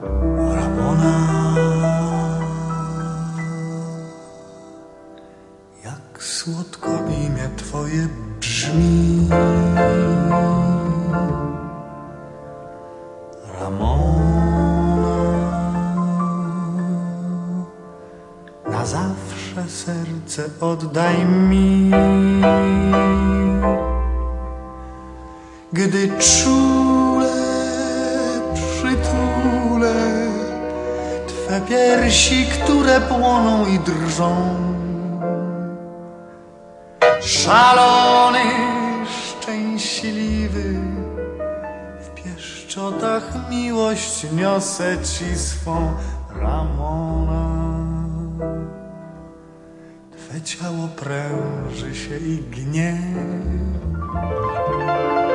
Ramona. Jak słodko imię twoje brzmi, Ramona. Na zawsze serce oddaj mi, gdy czule przytulę twe piersi, które płoną i drżą. Szalony, szczęśliwy, w pieszczotach miłość niosę ci swą, Ramona. Twe ciało pręży się i gnie,